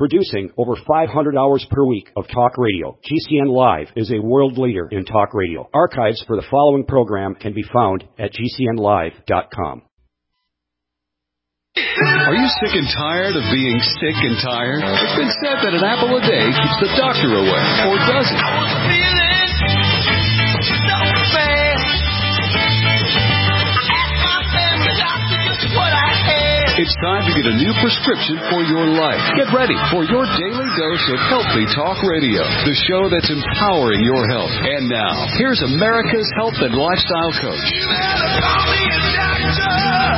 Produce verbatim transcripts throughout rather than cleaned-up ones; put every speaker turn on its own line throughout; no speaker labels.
Producing over five hundred hours per week of talk radio, G C N Live is a world leader in talk radio. Archives for the following program can be found at G C N live dot com.
Are you sick and tired of being sick and tired? It's been said that an apple a day keeps the doctor away, or does it? I was feeling so bad. I asked my family doctor just what I had. It's time to get a new prescription for your life. Get ready for your daily dose of Healthy Talk Radio, the show that's empowering your health. And now, here's America's health and lifestyle coach. You better call me a doctor.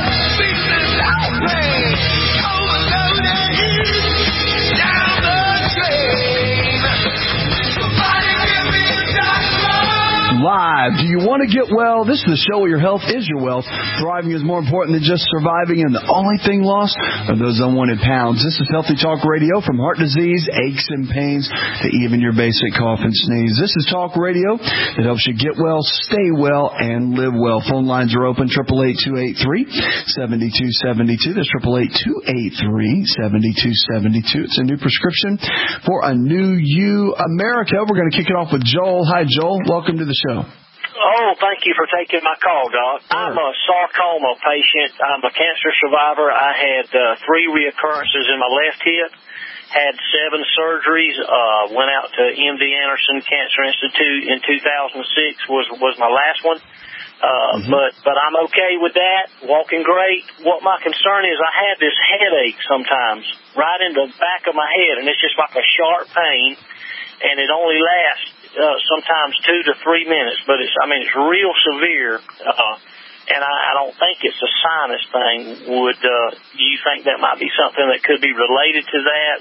Live. Do you want to get well? This is the show where your health is your wealth. Thriving is more important than just surviving, and the only thing lost are those unwanted pounds. This is Healthy Talk Radio, from heart disease, aches and pains, to even your basic cough and sneeze. This is Talk Radio that helps you get well, stay well, and live well. Phone lines are open, eight eight eight, two eight three, seven two seven two. That's eight eight eight, two eight three, seven two seven two. It's a new prescription for a new you, America. We're going to kick it off with Joel. Hi, Joel. Welcome to the show.
Oh, thank you for taking my call, Doc. Sure. I'm a sarcoma patient. I'm a cancer survivor. I had uh, three reoccurrences in my left hip, had seven surgeries, uh, went out to M D Anderson Cancer Institute in two thousand six was was my last one. Uh, mm-hmm. But but I'm okay with that, walking great. What my concern is, I have this headache sometimes right in the back of my head, and it's just like a sharp pain, and it only lasts Uh, sometimes two to three minutes, but it's, I mean, it's real severe, uh, and I, I don't think it's a sinus thing. Would, uh, do you think that might be something that could be related to that?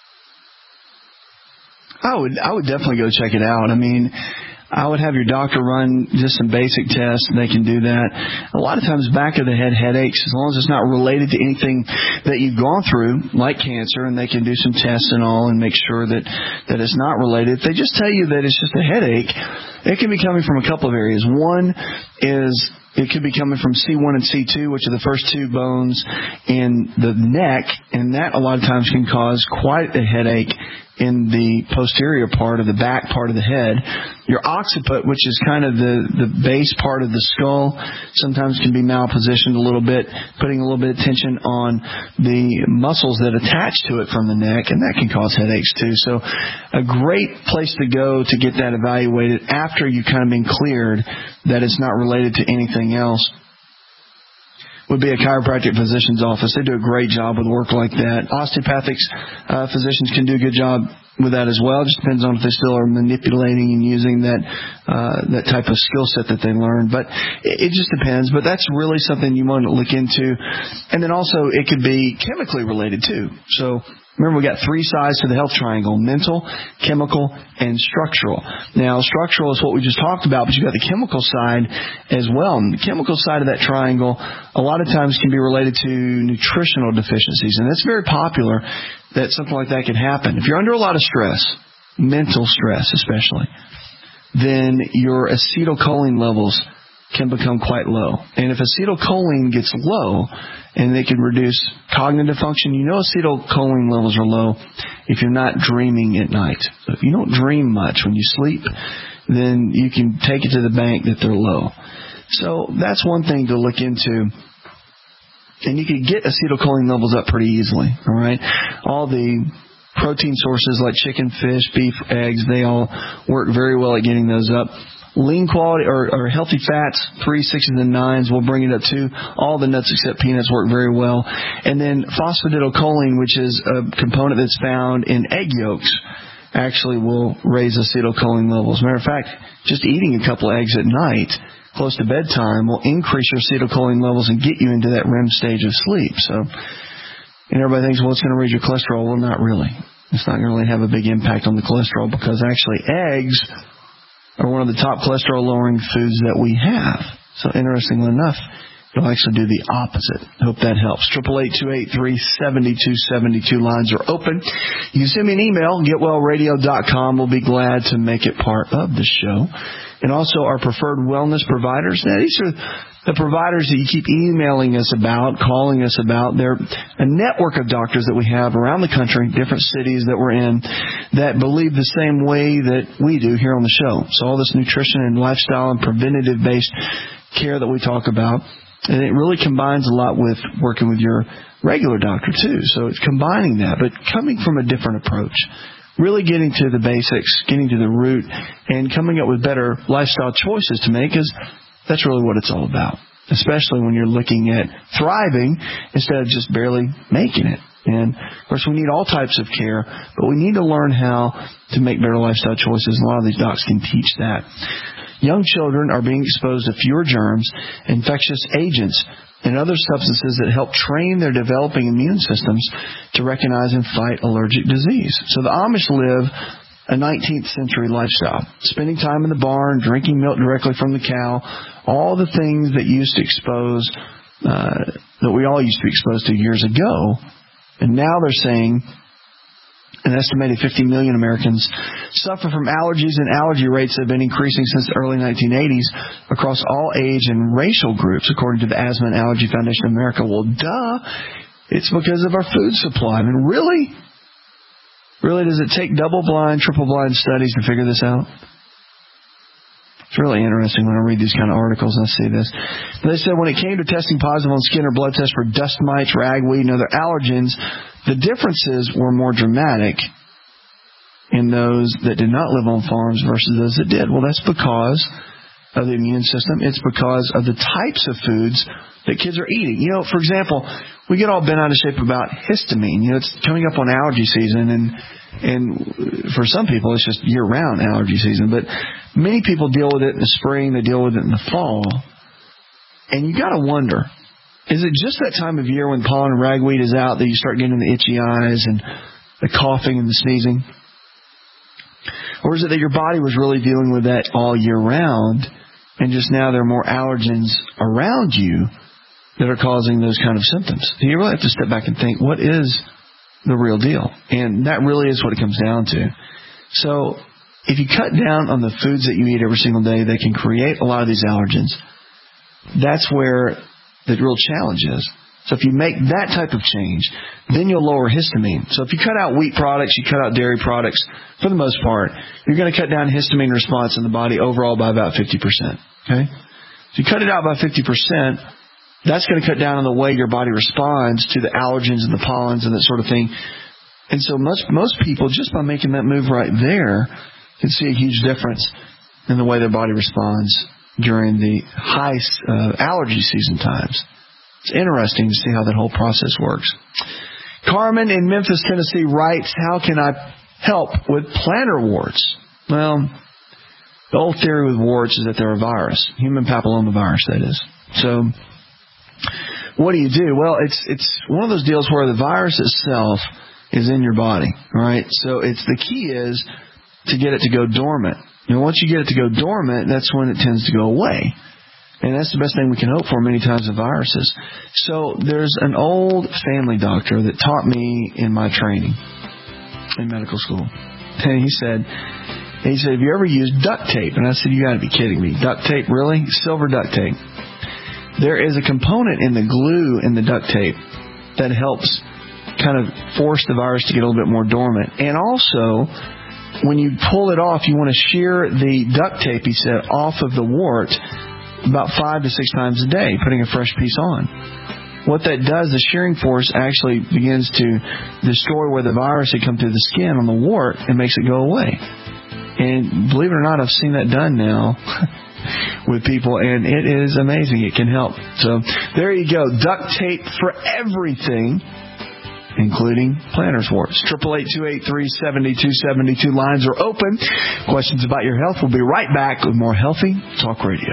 I would, I would definitely go check it out. I mean, I would have your doctor run just some basic tests, and they can do that. A lot of times back of the head headaches, as long as it's not related to anything that you've gone through, like cancer, and they can do some tests and all and make sure that, that it's not related. If they just tell you that it's just a headache, it can be coming from a couple of areas. One is it could be coming from C one and C two, which are the first two bones in the neck, and that a lot of times can cause quite a headache in the posterior part of the back part of the head. Your occiput, which is kind of the, the base part of the skull, sometimes can be malpositioned a little bit, putting a little bit of tension on the muscles that attach to it from the neck, and that can cause headaches too. So a great place to go to get that evaluated after you've kind of been cleared that it's not related to anything else would be a chiropractic physician's office. They do a great job with work like that. Osteopathic uh, physicians can do a good job with that as well. It just depends on if they still are manipulating and using that uh, that type of skill set that they learned. But it, it just depends. But that's really something you want to look into. And then also it could be chemically related too. So remember, we got three sides to the health triangle: mental, chemical, and structural. Now, structural is what we just talked about, but you got the chemical side as well. And the chemical side of that triangle a lot of times can be related to nutritional deficiencies, and that's very popular that something like that can happen. If you're under a lot of stress, mental stress especially, then your acetylcholine levels can become quite low. And if acetylcholine gets low, and they can reduce cognitive function, you know acetylcholine levels are low if you're not dreaming at night. So if you don't dream much when you sleep, then you can take it to the bank that they're low. So that's one thing to look into. And you can get acetylcholine levels up pretty easily, all right? All the protein sources like chicken, fish, beef, eggs, they all work very well at getting those up. Lean quality or, or healthy fats, three, sixes, and nines, will bring it up too. All the nuts except peanuts work very well. And then phosphatidylcholine, which is a component that's found in egg yolks, actually will raise acetylcholine levels. Matter of fact, just eating a couple of eggs at night close to bedtime will increase your acetylcholine levels and get you into that R E M stage of sleep. So, and everybody thinks, well, it's going to raise your cholesterol. Well, not really. It's not going to really have a big impact on the cholesterol, because actually eggs are one of the top cholesterol-lowering foods that we have. So interestingly enough, It'll actually do the opposite. Hope that helps. eight eight eight, two eight three, seven two seven two. Lines are open. You can send me an email, get well radio dot com. We'll be glad to make it part of the show. And also our preferred wellness providers. Now, these are the providers that you keep emailing us about, calling us about. They're a network of doctors that we have around the country, different cities that we're in, that believe the same way that we do here on the show. So all this nutrition and lifestyle and preventative-based care that we talk about, and it really combines a lot with working with your regular doctor, too. So it's combining that, but coming from a different approach. Really getting to the basics, getting to the root, and coming up with better lifestyle choices to make, because that's really what it's all about, especially when you're looking at thriving instead of just barely making it. And, of course, we need all types of care, but we need to learn how to make better lifestyle choices. A lot of these docs can teach that. Young children are being exposed to fewer germs, infectious agents, and other substances that help train their developing immune systems to recognize and fight allergic disease. So the Amish live a nineteenth century lifestyle, spending time in the barn, drinking milk directly from the cow, all the things that used to expose, uh, that we all used to be exposed to years ago. And now they're saying an estimated fifty million Americans suffer from allergies, and allergy rates have been increasing since the early nineteen eighties across all age and racial groups, according to the Asthma and Allergy Foundation of America. Well, duh. It's because of our food supply. I mean, really? Really, does it take double-blind, triple-blind studies to figure this out? It's really interesting when I read these kind of articles and I see this. They said when it came to testing positive on skin or blood tests for dust mites, ragweed, and other allergens, the differences were more dramatic in those that did not live on farms versus those that did. Well, that's because of the immune system. It's because of the types of foods that kids are eating. You know, for example, we get all bent out of shape about histamine. You know, it's coming up on allergy season, and and for some people, it's just year-round allergy season. But many people deal with it in the spring. They deal with it in the fall. And you got to wonder, is it just that time of year when pollen and ragweed is out that you start getting the itchy eyes and the coughing and the sneezing? Or is it that your body was really dealing with that all year round, and just now there are more allergens around you that are causing those kind of symptoms? So you really have to step back and think, what is the real deal? And that really is what it comes down to. So if you cut down on the foods that you eat every single day, they can create a lot of these allergens. That's where the real challenge is. So if you make that type of change, then you'll lower histamine. So if you cut out wheat products, you cut out dairy products, for the most part, you're going to cut down histamine response in the body overall by about fifty percent. Okay? If you cut it out by fifty percent, that's going to cut down on the way your body responds to the allergens and the pollens and that sort of thing. And so most, most people, just by making that move right there, can see a huge difference in the way their body responds during the high uh, allergy season times. It's interesting to see how that whole process works. Carmen in Memphis, Tennessee writes, how can I help with plantar warts? Well, the old theory with warts is that they're a virus, human papillomavirus, that is. So what do you do? Well, it's it's one of those deals where the virus itself is in your body, right? So it's the key is to get it to go dormant. And once you get it to go dormant, that's when it tends to go away. And that's the best thing we can hope for many times with viruses. So there's an old family doctor that taught me in my training in medical school. And he said, he said, have you ever used duct tape? And I said, you got to be kidding me. Duct tape, really? Silver duct tape. There is a component in the glue in the duct tape that helps kind of force the virus to get a little bit more dormant. And also, when you pull it off, you want to shear the duct tape, he said, off of the wart about five to six times a day, putting a fresh piece on. What that does, the shearing force actually begins to destroy where the virus had come through the skin on the wart and makes it go away. And believe it or not, I've seen that done now with people, and it is amazing. It can help. So there you go. Duct tape for everything, including plantar warts. eight eight eight, two eight three, seven two seven two. Lines are open. Questions about your health. We'll be right back with more Healthy Talk Radio.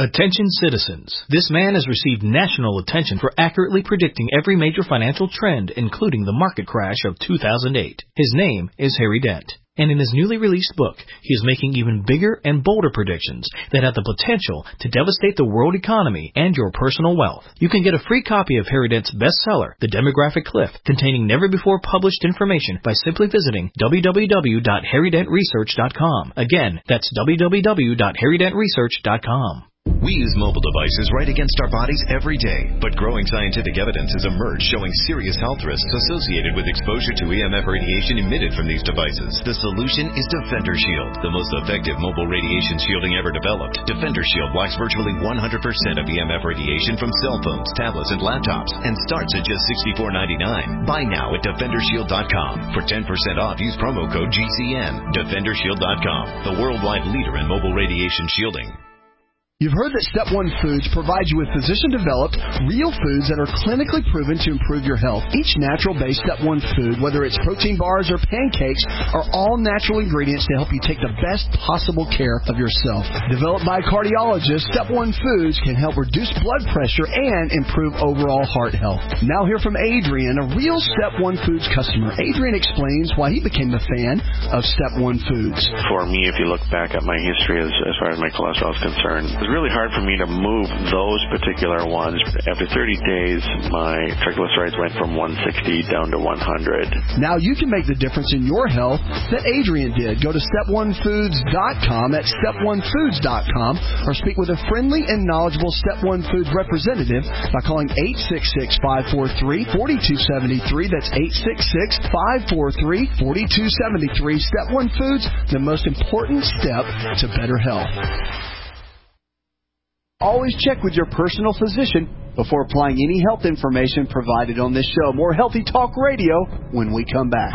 Attention citizens. This man has received national attention for accurately predicting every major financial trend, including the market crash of two thousand eight. His name is Harry Dent. And in his newly released book, he is making even bigger and bolder predictions that have the potential to devastate the world economy and your personal wealth. You can get a free copy of Harry Dent's bestseller, The Demographic Cliff, containing never-before-published information by simply visiting w w w dot harry dent research dot com. Again, that's w w w dot harry dent research dot com.
We use mobile devices right against our bodies every day, but growing scientific evidence has emerged showing serious health risks associated with exposure to E M F radiation emitted from these devices. The solution is Defender Shield, the most effective mobile radiation shielding ever developed. Defender Shield blocks virtually one hundred percent of E M F radiation from cell phones, tablets, and laptops, and starts at just sixty-four ninety-nine. Buy now at defender shield dot com. For ten percent off, use promo code G C N. defender shield dot com, the worldwide leader in mobile radiation shielding.
You've heard that Step One Foods provides you with physician-developed, real foods that are clinically proven to improve your health. Each natural-based Step One food, whether it's protein bars or pancakes, are all natural ingredients to help you take the best possible care of yourself. Developed by cardiologists, Step One Foods can help reduce blood pressure and improve overall heart health. Now hear from Adrian, a real Step One Foods customer. Adrian explains why he became a fan of Step One Foods.
For me, if you look back at my history as, as far as my cholesterol is concerned, it was really hard for me to move those particular ones. After thirty days, my triglycerides went from one sixty down to one hundred.
Now you can make the difference in your health that Adrian did. Go to step one foods dot com at step one foods dot com or speak with a friendly and knowledgeable Step One Foods representative by calling eight six six, five four three, four two seven three. That's eight six six, five four three, four two seven three. Step One Foods, the most important step to better health. Always check with your personal physician before applying any health information provided on this show. More Healthy Talk Radio when we come back.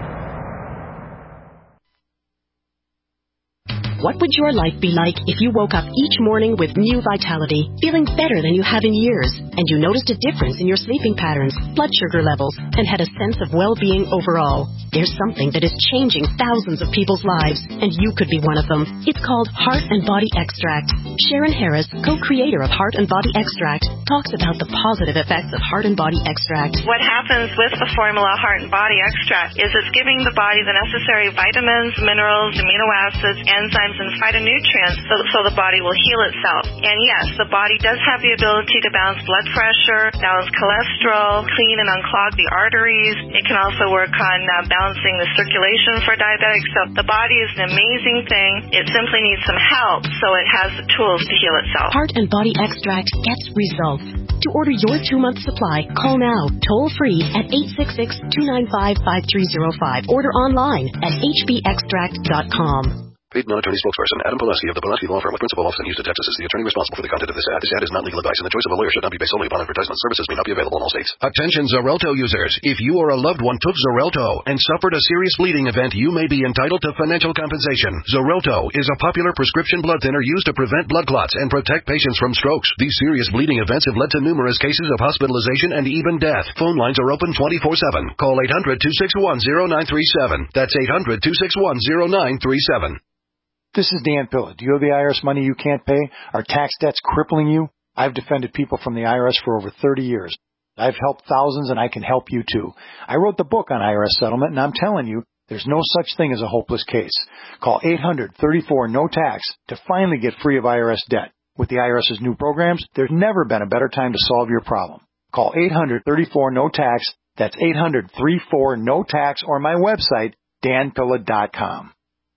What would your life be like if you woke up each morning with new vitality, feeling better than you have in years, and you noticed a difference in your sleeping patterns, blood sugar levels, and had a sense of well-being overall? There's something that is changing thousands of people's lives, and you could be one of them. It's called Heart and Body Extract. Sharon Harris, co-creator of Heart and Body Extract, talks about the positive effects of Heart and Body Extract.
What happens with the formula Heart and Body Extract is it's giving the body the necessary vitamins, minerals, amino acids, enzymes, and phytonutrients so, so the body will heal itself. And yes, the body does have the ability to balance blood pressure, balance cholesterol, clean and unclog the arteries. It can also work on uh, balancing the circulation for diabetics. So the body is an amazing thing. It simply needs some help so it has the tools to heal itself.
Heart and Body Extract gets results. To order your two-month supply, call now, toll-free at eight six six, two nine five, five three zero five. Order online at h b extract dot com.
Paid non-attorney spokesperson Adam Pulaski of the Pulaski Law Firm with principal office in Houston, Texas is the attorney responsible for the content of this ad. This ad is not legal advice, and the choice of a lawyer should not be based solely upon advertisement. Services may not be available in all states.
Attention Xarelto users. If you or a loved one took Xarelto and suffered a serious bleeding event, you may be entitled to financial compensation. Xarelto is a popular prescription blood thinner used to prevent blood clots and protect patients from strokes. These serious bleeding events have led to numerous cases of hospitalization and even death. Phone lines are open twenty-four seven. Call eight hundred, two six one, zero nine three seven. That's eight hundred, two six one, zero nine three seven.
This is Dan Pilla. Do you owe the I R S money you can't pay? Are tax debts crippling you? I've defended people from the I R S for over thirty years. I've helped thousands, and I can help you too. I wrote the book on I R S settlement, and I'm telling you, there's no such thing as a hopeless case. Call eight hundred, thirty-four, no tax to finally get free of I R S debt. With the IRS's new programs, there's never been a better time to solve your problem. Call eight hundred, thirty-four, no tax. That's eight hundred, thirty-four, no tax, or my website, dan pilla dot com.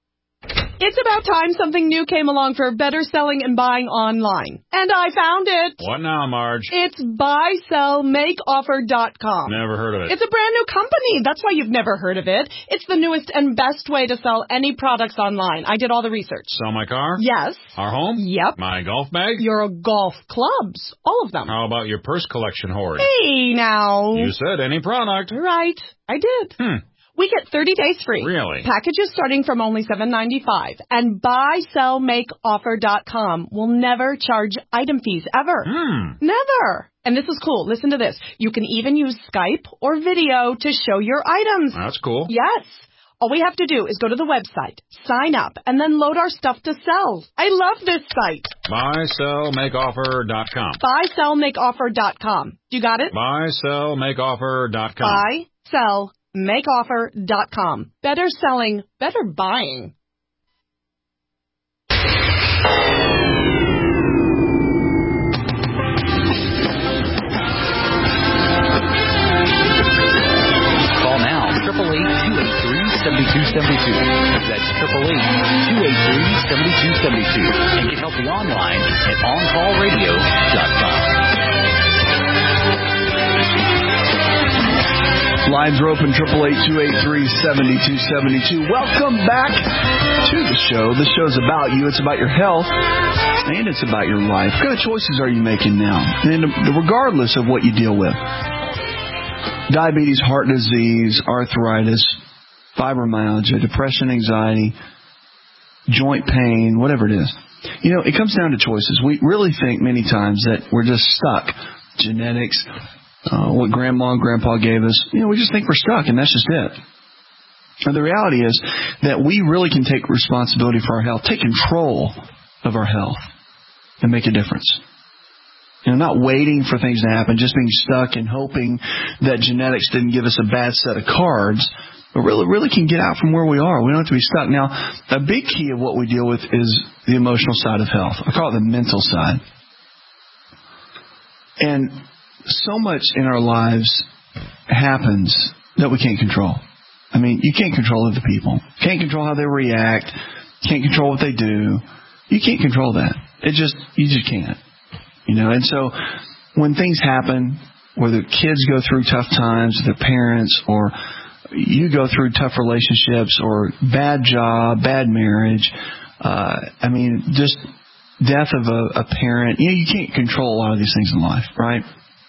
It's about time something new came along for better selling and buying online. And I found it.
What now, Marge?
It's buy sell make offer dot com.
Never heard of it.
It's a brand new company. That's why you've never heard of it. It's the newest and best way to sell any products online. I did all the research.
Sell my car?
Yes.
Our home?
Yep.
My golf bag?
Your golf clubs. All of them.
How about your purse collection hoard?
Hey, now.
You said any product.
Right. I did.
Hmm.
We get thirty days free.
Really?
Packages starting from only seven ninety-five. And buy sell make offer dot com will never charge item fees ever.
Hmm.
Never. And this is cool. Listen to this. You can even use Skype or video to show your items.
That's cool.
Yes. All we have to do is go to the website, sign up, and then load our stuff to sell. I love this site.
buy sell make offer dot com.
buy sell make offer dot com. You got it?
buy sell make offer dot com.
buy sell make offer dot com. Better selling, better buying.
Call now, eight eight eight, two eight three, seven two seven two. That's eight eight eight, two eight three, seven two seven two. And get help online at on call radio dot com.
Lines are open, eight eight eight, two eight three, seven two seven two. Welcome back to the show. The show's about you. It's about your health, and it's about your life. What kind of choices are you making now? And regardless of what you deal with, diabetes, heart disease, arthritis, fibromyalgia, depression, anxiety, joint pain, whatever it is. You know, it comes down to choices. We really think many times that we're just stuck. Genetics, uh, what grandma and grandpa gave us. You know, we just think we're stuck, and that's just it. And the reality is that we really can take responsibility for our health, take control of our health, and make a difference. You know, not waiting for things to happen, just being stuck and hoping that genetics didn't give us a bad set of cards, but really, really can get out from where we are. We don't have to be stuck. Now, a big key of what we deal with is the emotional side of health. I call it the mental side. And so much in our lives happens that we can't control. I mean, you can't control other people. Can't control how they react. Can't control what they do. You can't control that. It just, you just can't. You know, and so when things happen, whether kids go through tough times with their parents, or you go through tough relationships, or bad job, bad marriage, uh, I mean, just death of a, a parent, you know, you can't control a lot of these things in life, right?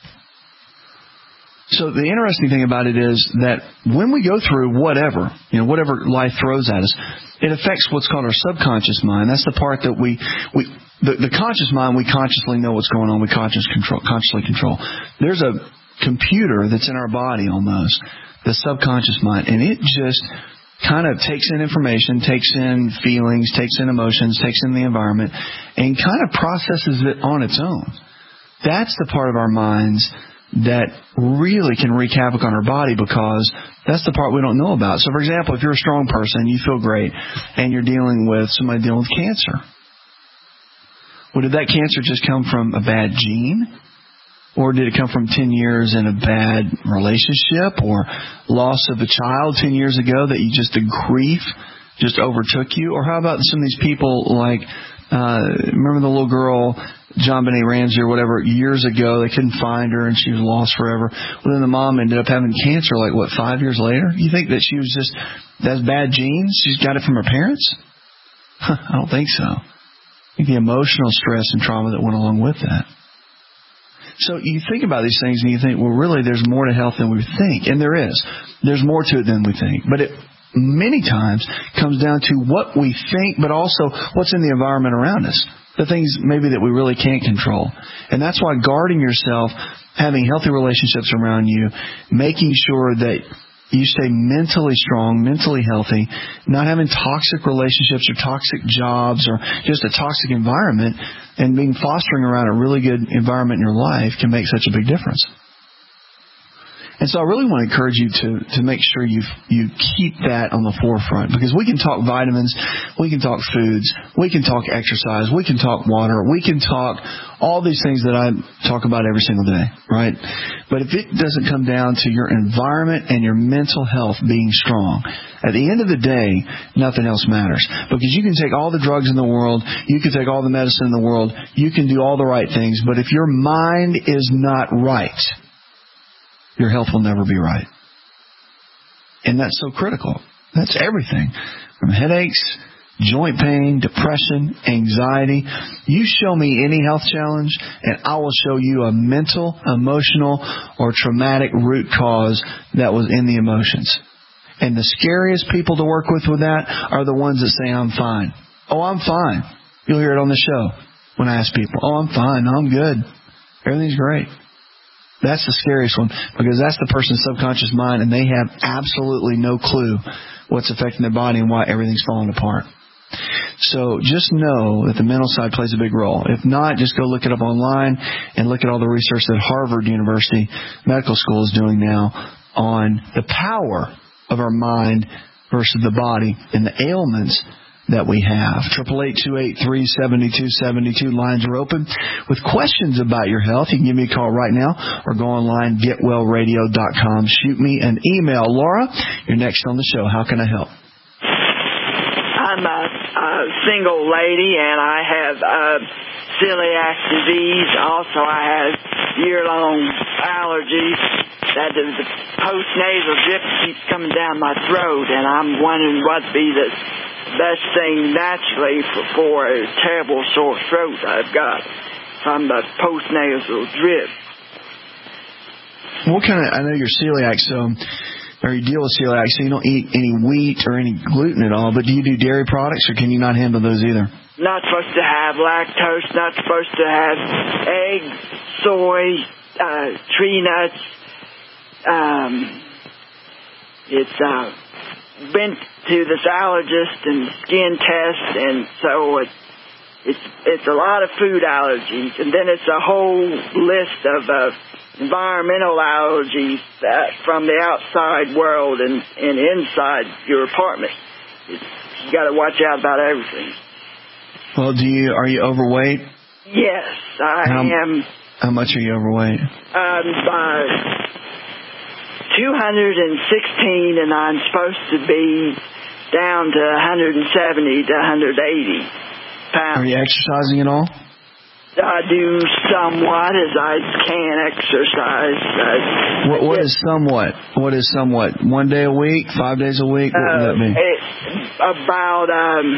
So the interesting thing about it is that when we go through whatever, you know, whatever life throws at us, it affects what's called our subconscious mind. That's the part that we, we the, the conscious mind, we consciously know what's going on. We conscious control, consciously control. There's a computer that's in our body almost, the subconscious mind, and it just kind of takes in information, takes in feelings, takes in emotions, takes in the environment, and kind of processes it on its own. That's the part of our minds that really can wreak havoc on our body, because that's the part we don't know about. So, for example, if you're a strong person, you feel great, and you're dealing with somebody dealing with cancer. Well, did that cancer just come from a bad gene? Or did it come from ten years in a bad relationship, or loss of a child ten years ago that you just, the grief just overtook you? Or how about some of these people like, uh, remember the little girl, John Benet Ramsey or whatever, years ago, they couldn't find her and she was lost forever. Well, then the mom ended up having cancer like, what, five years later? You think that she was just, that's bad genes? She's got it from her parents? Huh, I don't think so. I think the emotional stress and trauma that went along with that. So you think about these things and you think, well, really, there's more to health than we think. And there is. There's more to it than we think. But it many times comes down to what we think, but also what's in the environment around us. The things maybe that we really can't control. And that's why guarding yourself, having healthy relationships around you, making sure that you stay mentally strong, mentally healthy, not having toxic relationships or toxic jobs or just a toxic environment, and being fostering around a really good environment in your life can make such a big difference. And so I really want to encourage you to, to make sure you you keep that on the forefront, because we can talk vitamins, we can talk foods, we can talk exercise, we can talk water, we can talk all these things that I talk about every single day, right? But if it doesn't come down to your environment and your mental health being strong, at the end of the day, nothing else matters. Because you can take all the drugs in the world, you can take all the medicine in the world, you can do all the right things, but if your mind is not right, your health will never be right. And that's so critical. That's everything. From headaches, joint pain, depression, anxiety. You show me any health challenge, and I will show you a mental, emotional, or traumatic root cause that was in the emotions. And the scariest people to work with with that are the ones that say, I'm fine. Oh, I'm fine. You'll hear it on the show when I ask people, oh, I'm fine. No, I'm good. Everything's great. That's the scariest one, because that's the person's subconscious mind, and they have absolutely no clue what's affecting their body and why everything's falling apart. So just know that the mental side plays a big role. If not, just go look it up online and look at all the research that Harvard University Medical School is doing now on the power of our mind versus the body and the ailments that we have. Triple eight two eight three seven two seven two. Lines are open. With questions about your health, you can give me a call right now or go online, get well radio dot com. Shoot me an email. Laura, you're next on the show. How can I help?
I'm a, a single lady, and I have uh, celiac disease. Also, I have year-long allergies. That is, the post-nasal drip keeps coming down my throat, and I'm wondering what'd be the best thing naturally for, for a terrible sore throat I've got from the post-nasal drip.
What kind of, I know you're celiac, so, or you deal with celiac, so you don't eat any wheat or any gluten at all, but do you do dairy products, or can you not handle those either?
Not supposed to have lactose, not supposed to have eggs, soy, uh, tree nuts. Um, it's, uh, been to this allergist and skin test, and so it's it's it's a lot of food allergies, and then it's a whole list of uh, environmental allergies that from the outside world and, and inside your apartment. It's, you got to watch out about everything.
Well, do you are you overweight?
Yes, I
how,
am.
How much are you overweight?
Um, by two hundred sixteen, and I'm supposed to be down to one hundred seventy to one hundred eighty pounds.
Are you exercising at all?
I do somewhat as I can exercise. I,
what, what is somewhat? What is somewhat? One day a week? Five days a week? What
uh,
would that be?
It, about um,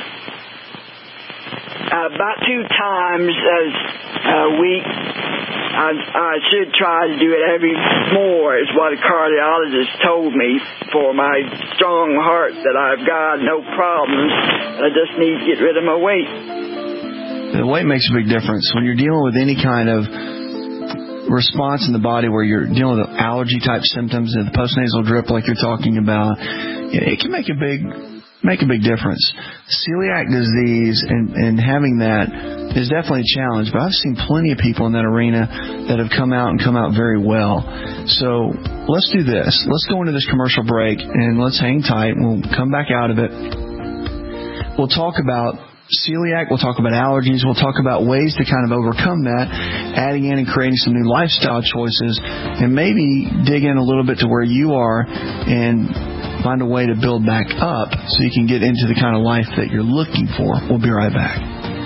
about two times a week. I, I should try to do it every more, is what a cardiologist told me, for my strong heart that I've got, no problems. I just need to get rid of my weight.
The weight makes a big difference. When you're dealing with any kind of response in the body where you're dealing with allergy-type symptoms and the postnasal drip like you're talking about, it can make a big make a big difference. Celiac disease and, and having that is definitely a challenge, but I've seen plenty of people in that arena that have come out and come out very well. So let's do this. Let's go into this commercial break, and let's hang tight. We'll come back out of it. We'll talk about celiac, we'll talk about allergies, we'll talk about ways to kind of overcome that, adding in and creating some new lifestyle choices, and maybe dig in a little bit to where you are and find a way to build back up so you can get into the kind of life that you're looking for. We'll be right back.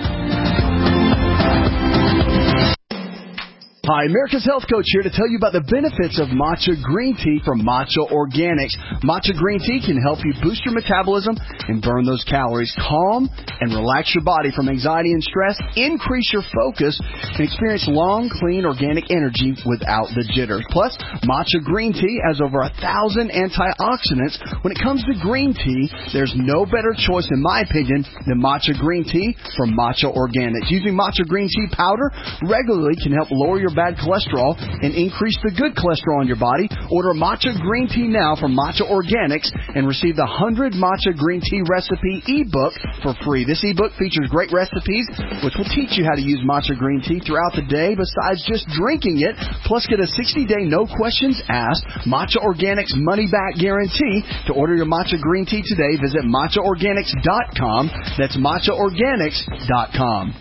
Hi, America's Health Coach here to tell you about the benefits of matcha green tea from Matcha Organics. Matcha green tea can help you boost your metabolism and burn those calories, calm and relax your body from anxiety and stress, increase your focus, and experience long, clean, organic energy without the jitters. Plus, matcha green tea has over a thousand antioxidants. When it comes to green tea, there's no better choice, in my opinion, than matcha green tea from Matcha Organics. Using matcha green tea powder regularly can help lower your bad cholesterol and increase the good cholesterol in your body. Order matcha green tea now from Matcha Organics and receive the one hundred Matcha Green Tea Recipe ebook for free. This ebook features great recipes which will teach you how to use matcha green tea throughout the day besides just drinking it. Plus, get a sixty day no questions asked Matcha Organics money back guarantee. To order your matcha green tea today, visit matcha organics dot com. That's matcha organics dot com.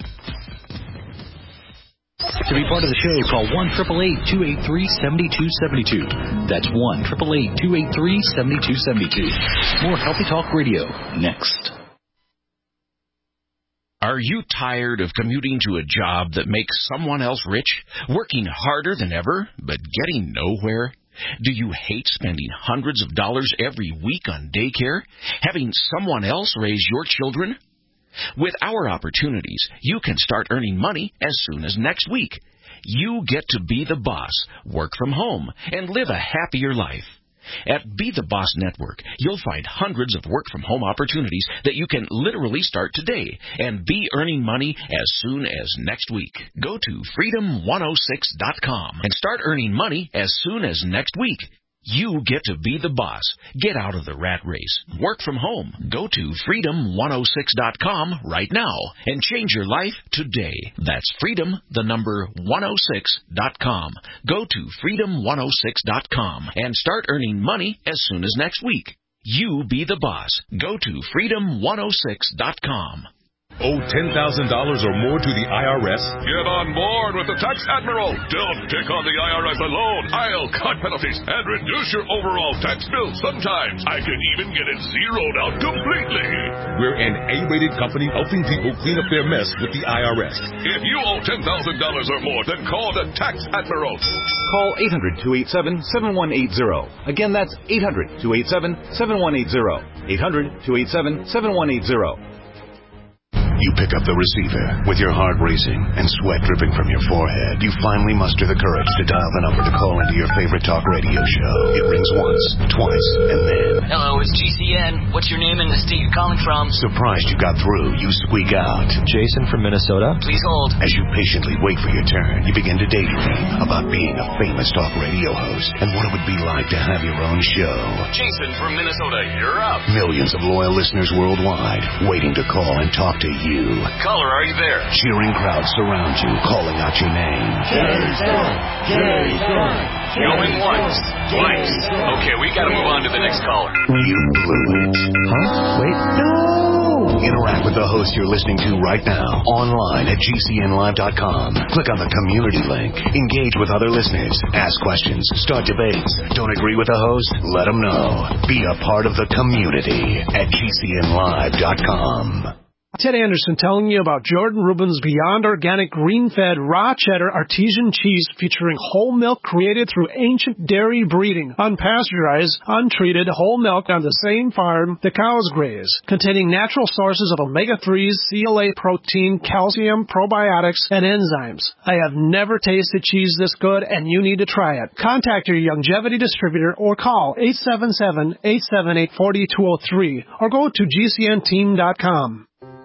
To be part of the show, call one eight eight eight, two eight three, seven two seven two. That's one eight eight eight, two eight three, seven two seven two. More Healthy Talk Radio next.
Are you tired of commuting to a job that makes someone else rich, working harder than ever, but getting nowhere? Do you hate spending hundreds of dollars every week on daycare, having someone else raise your children? With our opportunities, you can start earning money as soon as next week. You get to be the boss, work from home, and live a happier life. At Be the Boss Network, you'll find hundreds of work-from-home opportunities that you can literally start today and be earning money as soon as next week. Go to freedom one oh six dot com and start earning money as soon as next week. You get to be the boss. Get out of the rat race. Work from home. Go to freedom one oh six dot com right now and change your life today. That's freedom, the number one oh six dot com. Go to freedom one oh six dot com and start earning money as soon as next week. You be the boss. Go to freedom one oh six dot com.
Owe ten thousand dollars or more to the I R S?
Get on board with the Tax Admiral. Don't take on the I R S alone. I'll cut penalties and reduce your overall tax bill. Sometimes I can even get it zeroed out completely.
We're an A-rated company helping people clean up their mess with the I R S.
If you owe ten thousand dollars or more, then call the Tax Admiral.
Call eight hundred, two eight seven, seven one eight zero. Again, that's eight hundred, two eight seven, seven one eight zero. eight hundred, two eight seven, seven one eight zero.
You pick up the receiver with your heart racing and sweat dripping from your forehead. You finally muster the courage to dial the number to call into your favorite talk radio show. It rings once, twice, and then...
Hello, it's G C N. What's your name and the state you're calling from?
Surprised you got through, you squeak out.
Jason from Minnesota.
Please hold.
As you patiently wait for your turn, you begin to daydream about being a famous talk radio host and what it would be like to have your own show.
Jason from Minnesota, you're up.
Millions of loyal listeners worldwide waiting to call and talk to you. You.
Caller, are you there?
Cheering crowds surround you, calling out your name.
Jason! Jason! Going once, twice. Okay, we gotta move on to the next caller.
You blew it. Huh? Wait. No! Interact with the host you're listening to right now, online at G C N live dot com. Click on the community link. Engage with other listeners. Ask questions. Start debates. Don't agree with the host? Let them know. Be a part of the community at G C N live dot com.
Ted Anderson telling you about Jordan Rubin's Beyond Organic Green-Fed Raw Cheddar Artesian Cheese featuring whole milk created through ancient dairy breeding, unpasteurized, untreated whole milk on the same farm the cows graze, containing natural sources of omega threes, C L A protein, calcium, probiotics, and enzymes. I have never tasted cheese this good, and you need to try it. Contact your Youngevity distributor or call eight seven seven, eight seven eight, four two zero three or go to G C N team dot com.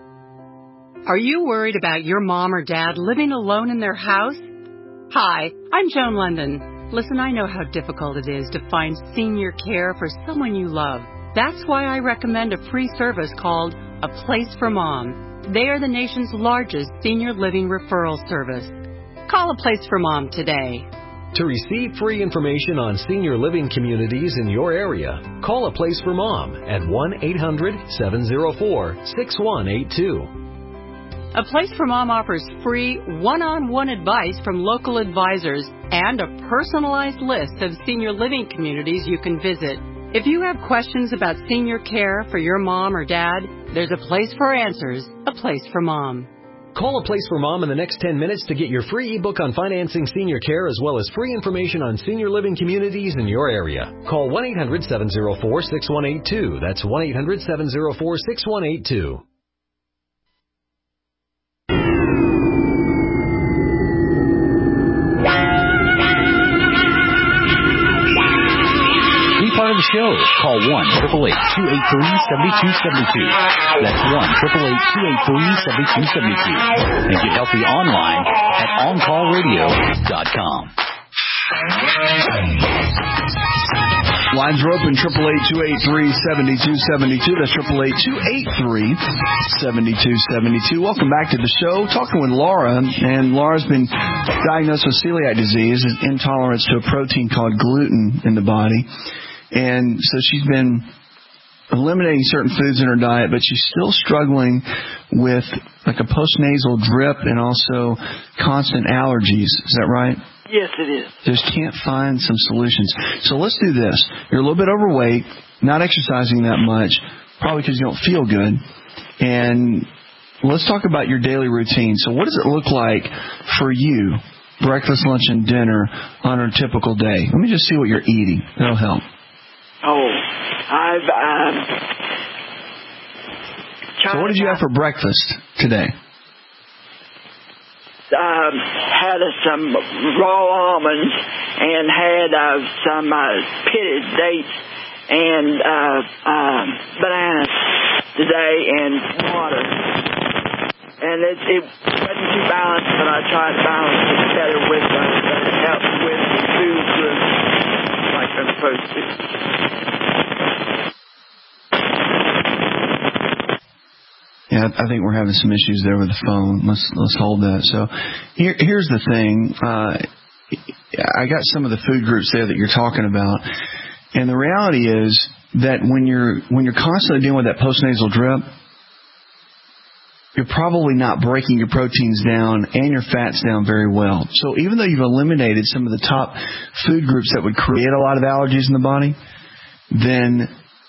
Are you worried about your mom or dad living alone in their house? Hi, I'm Joan London. Listen, I know how difficult it is to find senior care for someone you love. That's why I recommend a free service called A Place for Mom. They are the nation's largest senior living referral service. Call A Place for Mom today.
To receive free information on senior living communities in your area, call A Place for Mom at one eight hundred, seven oh four, six one eight two.
A Place for Mom offers free one-on-one advice from local advisors and a personalized list of senior living communities you can visit. If you have questions about senior care for your mom or dad, there's a place for answers, A Place for Mom.
Call A Place for Mom in the next ten minutes to get your free ebook on financing senior care as well as free information on senior living communities in your area. Call one eight hundred, seven oh four, six one eight two. That's one eight hundred, seven oh four, six one eight two.
Part of the show. Call one eight eight eight, two eight three, seven two seven two. That's one eight eight eight, two eight three, seven two seven two. And get healthy online at on call radio dot com.
Lines are open, eight eight eight, two eight three, seven two seven two. That's eight eight eight, two eight three, seven two seven two. Welcome back to the show. Talking with Laura, and Laura's been diagnosed with celiac disease, intolerance to a protein called gluten in the body. And so she's been eliminating certain foods in her diet, but she's still struggling with like a postnasal drip and also constant allergies. Is that right?
Yes, it is.
Just can't find some solutions. So let's do this. You're a little bit overweight, not exercising that much, probably because you don't feel good. And let's talk about your daily routine. So what does it look like for you, breakfast, lunch, and dinner on a typical day? Let me just see what you're eating. That'll help.
Oh, I've, um...
So what did you have for breakfast today?
um, had uh, some raw almonds and had uh, some uh, pitted dates and uh, uh, bananas today and water. And it, it wasn't too balanced, but I tried to balance it better with uh, the help with the food groups like I'm supposed to.
Yeah, I think we're having some issues there with the phone. Let's let's hold that. So here, here's the thing. Uh, I got some of the food groups there that you're talking about, and the reality is that when you're when you're constantly dealing with that postnasal drip, you're probably not breaking your proteins down and your fats down very well. So even though you've eliminated some of the top food groups that would create a lot of allergies in the body, then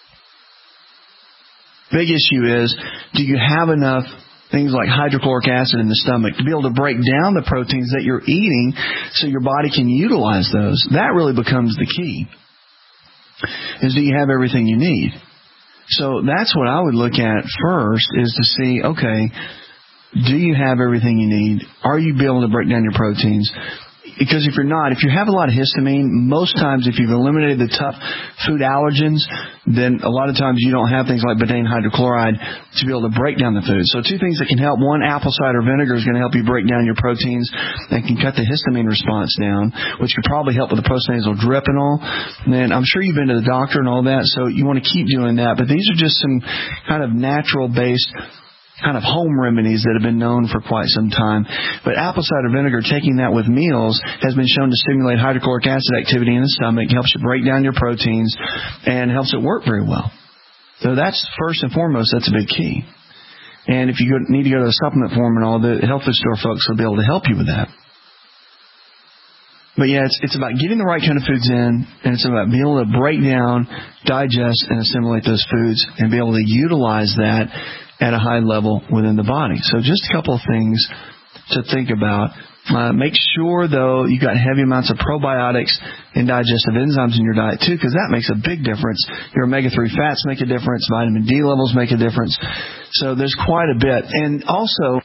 big issue is, do you have enough things like hydrochloric acid in the stomach to be able to break down the proteins that you're eating so your body can utilize those? That really becomes the key, is do you have everything you need? So that's what I would look at first, is to see, okay, do you have everything you need? Are you able to break down your proteins? Because if you're not, if you have a lot of histamine, most times if you've eliminated the tough food allergens, then a lot of times you don't have things like betaine hydrochloride to be able to break down the food. So two things that can help. One, apple cider vinegar is going to help you break down your proteins and can cut the histamine response down, which could probably help with the postnasal drip and all. And I'm sure you've been to the doctor and all that, so you want to keep doing that. But these are just some kind of natural-based kind of home remedies that have been known for quite some time. But apple cider vinegar, taking that with meals, has been shown to stimulate hydrochloric acid activity in the stomach, helps you break down your proteins, and helps it work very well. So that's first and foremost, that's a big key. And if you go, need to go to a supplement form and all, the health food store folks will be able to help you with that. But yeah, it's it's about getting the right kind of foods in, and it's about being able to break down, digest, and assimilate those foods, and be able to utilize that at a high level within the body. So just a couple of things to think about. Uh, make sure, though, you got heavy amounts of probiotics and digestive enzymes in your diet, too, because that makes a big difference. Your omega three fats make a difference. Vitamin D levels make a difference. So there's quite a bit. And also,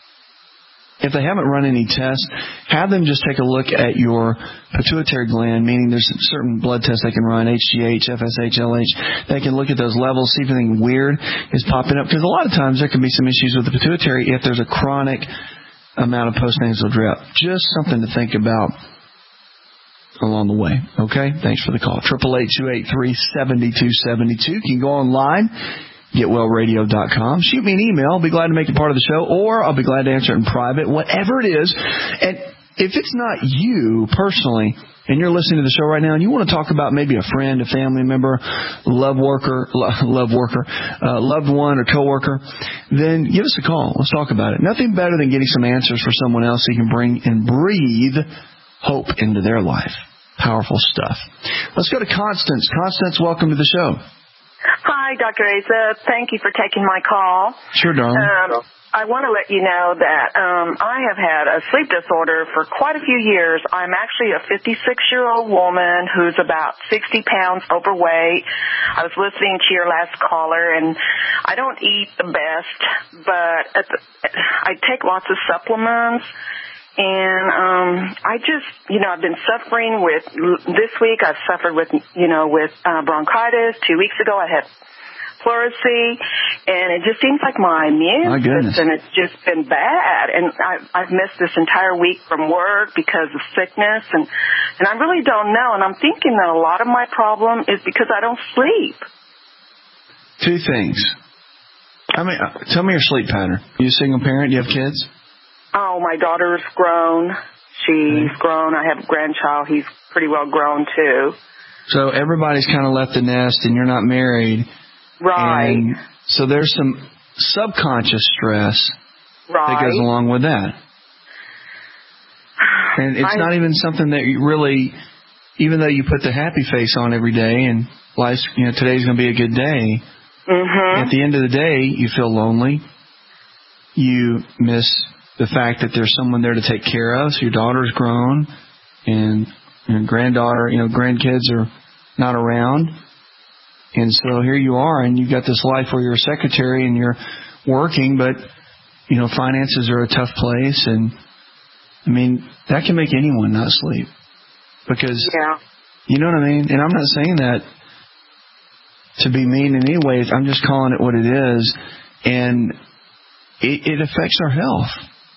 if they haven't run any tests, have them just take a look at your pituitary gland, meaning there's certain blood tests they can run, H G H, F S H, L H. They can look at those levels, see if anything weird is popping up. Because a lot of times there can be some issues with the pituitary if there's a chronic amount of postnasal drip. Just something to think about along the way. Okay? Thanks for the call. eight eight eight, two eight three, seven two seven two. You can go online, get well radio dot com. Shoot me an email. I'll be glad to make it part of the show, or I'll be glad to answer it in private, whatever it is. And if it's not you personally, and you're listening to the show right now, and you want to talk about maybe a friend, a family member, love worker, love worker, uh, loved one or coworker, then give us a call. Let's talk about it. Nothing better than getting some answers for someone else so you can bring and breathe hope into their life. Powerful stuff. Let's go to Constance. Constance, welcome to the show.
Hi, Doctor Asa. Thank you for taking my call.
Sure, darling.
Um, I want to let you know that um, I have had a sleep disorder for quite a few years. I'm actually a fifty-six-year-old woman who's about sixty pounds overweight. I was listening to your last caller, and I don't eat the best, but at the, I take lots of supplements. And um I just, you know, I've been suffering with, this week I've suffered with, you know, with uh, bronchitis. Two weeks ago I had pleurisy, and it just seems like my immune
my
system has just been bad. And I, I've missed this entire week from work because of sickness, and, and I really don't know. And I'm thinking that a lot of my problem is because I don't sleep.
Two things. I mean, tell me your sleep pattern. Are you a single parent? Do you have kids?
Oh, my daughter's grown. She's okay. grown. I have a grandchild. He's pretty well grown, too.
So everybody's kind of left the nest, and you're not married.
Right.
And so there's some subconscious stress
right.
that goes along with that. And it's I, not even something that you really, even though you put the happy face on every day and life's, you know, today's going to be a good day,
mm-hmm.
at the end of the day, you feel lonely. You miss the fact that there's someone there to take care of. So your daughter's grown, and your granddaughter, you know, grandkids are not around. And so here you are, and you've got this life where you're a secretary and you're working, but, you know, finances are a tough place, and I mean, that can make anyone not sleep. Because,
yeah.
you know what I mean? And I'm not saying that to be mean in any way. I'm just calling it what it is. And it, it affects our health.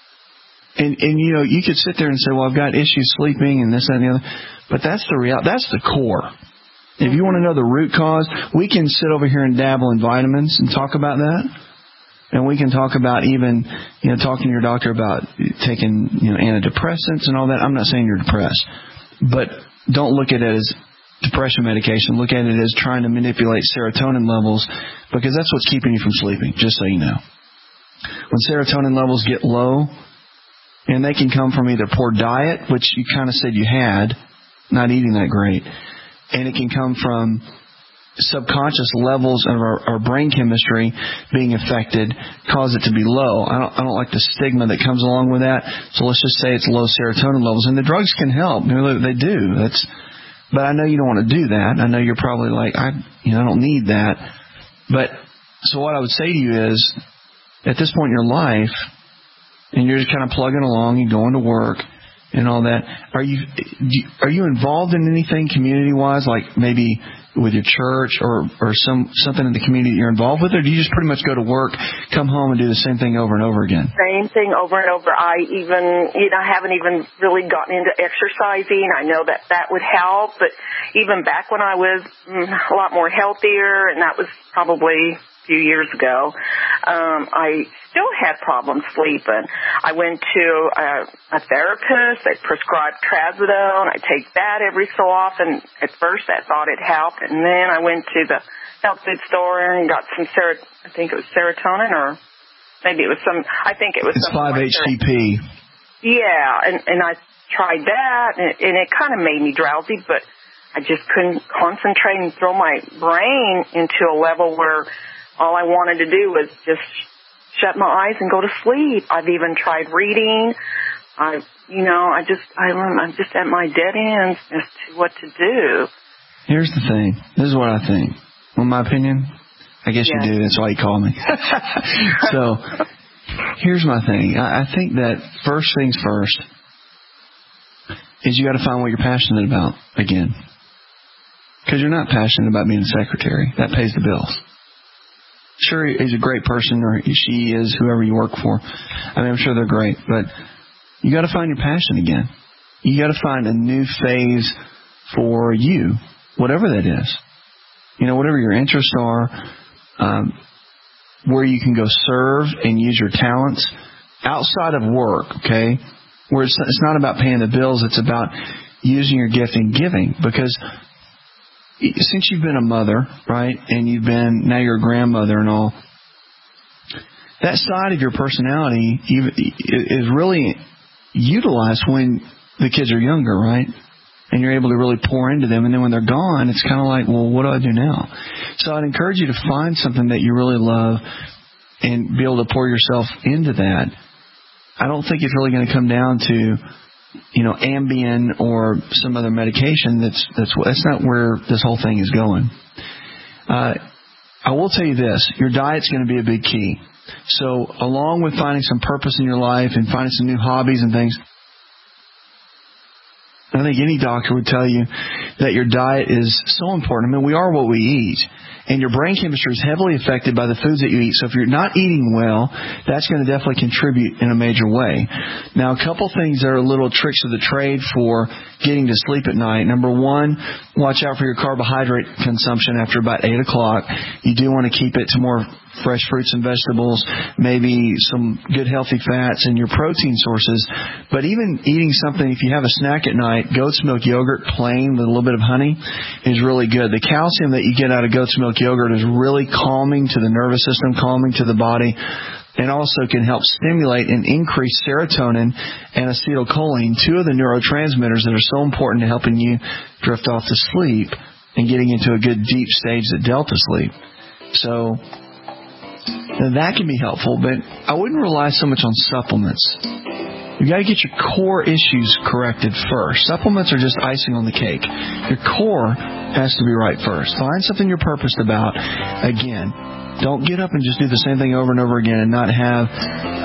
And, and, you know, you could sit there and say, well, I've got issues sleeping and this, that, and the other. But that's the reality. That's the core. If you want to know the root cause, we can sit over here and dabble in vitamins and talk about that. And we can talk about even, you know, talking to your doctor about taking, you know, antidepressants and all that. I'm not saying you're depressed. But don't look at it as depression medication. Look at it as trying to manipulate serotonin levels, because that's what's keeping you from sleeping, just so you know. When serotonin levels get low, and they can come from either poor diet, which you kind of said you had, not eating that great, and it can come from subconscious levels of our, our brain chemistry being affected, cause it to be low. I don't, I don't like the stigma that comes along with that. So let's just say it's low serotonin levels, and the drugs can help. You know, they do. That's, but I know you don't want to do that. I know you're probably like, I, you know, I don't need that. But so what I would say to you is, at this point in your life, and you're just kind of plugging along and going to work and all that, are you are you involved in anything community-wise, like maybe with your church or, or some something in the community that you're involved with, or do you just pretty much go to work, come home, and do the same thing over and over again?
Same thing over and over. I even, you know, I haven't even really gotten into exercising. I know that that would help, but even back when I was mm, a lot more healthier, and that was probably few years ago, um, I still had problems sleeping. I went to a, a therapist. They prescribed trazodone. I take that every so often. At first, I thought it helped, and then I went to the health food store and got some ser- I think it was serotonin, or maybe it was some. I think it was
it's five H T P.
Yeah, and and I tried that, and it, and it kind of made me drowsy, but I just couldn't concentrate and throw my brain into a level where all I wanted to do was just shut my eyes and go to sleep. I've even tried reading. I, you know, I just, I, I'm just at my dead ends as to what to do.
Here's the thing. This is what I think. Well, my opinion, I guess yeah. you do. That's why you call me. So, here's my thing. I, I think that first things first is you got to find what you're passionate about again. Because you're not passionate about being a secretary. That pays the bills. Sure, he's a great person, or she is, whoever you work for. I mean, I'm sure they're great, but you got to find your passion again. You got to find a new phase for you, whatever that is. You know, whatever your interests are, um, where you can go serve and use your talents outside of work, okay? Where it's, it's not about paying the bills, it's about using your gift and giving, because since you've been a mother, right, and you've been, now you're a grandmother and all, that side of your personality is really utilized when the kids are younger, right? And you're able to really pour into them. And then when they're gone, it's kind of like, well, what do I do now? So I'd encourage you to find something that you really love and be able to pour yourself into that. I don't think it's really going to come down to, you know, Ambien or some other medication. That's that's that's not where this whole thing is going. Uh, I will tell you this: your diet's going to be a big key. So, along with finding some purpose in your life and finding some new hobbies and things, I think any doctor would tell you that your diet is so important. I mean, we are what we eat. And your brain chemistry is heavily affected by the foods that you eat. So if you're not eating well, that's going to definitely contribute in a major way. Now, a couple things that are little tricks of the trade for getting to sleep at night. Number one, watch out for your carbohydrate consumption after about eight o'clock. You do want to keep it to more fresh fruits and vegetables, maybe some good healthy fats and your protein sources. But even eating something, if you have a snack at night, goat's milk yogurt plain with a little bit of honey is really good. The calcium that you get out of goat's milk yogurt is really calming to the nervous system, calming to the body, and also can help stimulate and increase serotonin and acetylcholine, two of the neurotransmitters that are so important to helping you drift off to sleep and getting into a good deep stage, the delta sleep. So that can be helpful, but I wouldn't rely so much on supplements. You've got to get your core issues corrected first. Supplements are just icing on the cake. Your core has to be right first. Find something you're purposed about. Again, don't get up and just do the same thing over and over again and not have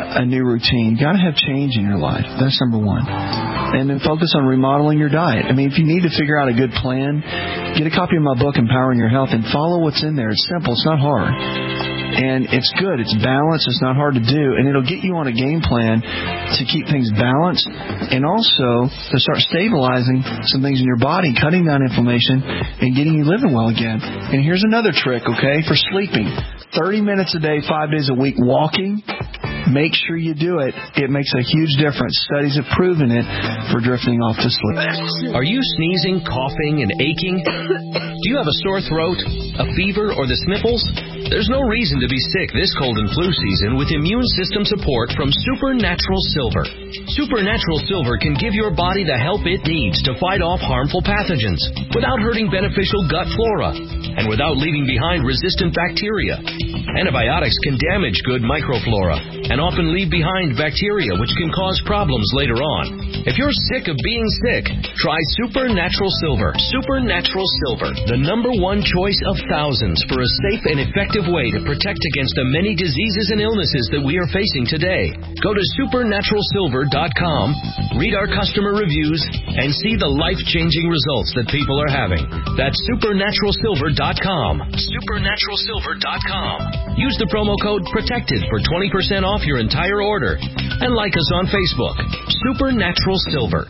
a new routine, you got to have change in your life. That's number one. And then focus on remodeling your diet. I mean, if you need to figure out a good plan, get a copy of my book, Empowering Your Health, and follow what's in there. It's simple. It's not hard. And it's good. It's balanced. It's not hard to do. And it'll get you on a game plan to keep things balanced and also to start stabilizing some things in your body, cutting down inflammation, and getting you living well again. And here's another trick, okay, for sleeping. thirty minutes a day, five days a week, walking. Make sure you do it. It makes a huge difference. Studies have proven it for drifting off to sleep.
Are you sneezing, coughing, and aching? Do you have a sore throat, a fever, or the sniffles? There's no reason to be sick this cold and flu season with immune system support from Supernatural Silver. Supernatural Silver can give your body the help it needs to fight off harmful pathogens without hurting beneficial gut flora and without leaving behind resistant bacteria. Antibiotics can damage good microflora and often leave behind bacteria which can cause problems later on. If you're sick of being sick, try Supernatural Silver. Supernatural Silver, the number one choice of thousands for a safe and effective way to protect against the many diseases and illnesses that we are facing today. Go to supernatural silver dot com, read our customer reviews, and see the life-changing results that people are having. That's supernatural silver dot com. supernatural silver dot com. Use the promo code PROTECTED for twenty percent off your entire order. And like us on Facebook. Supernatural Silver.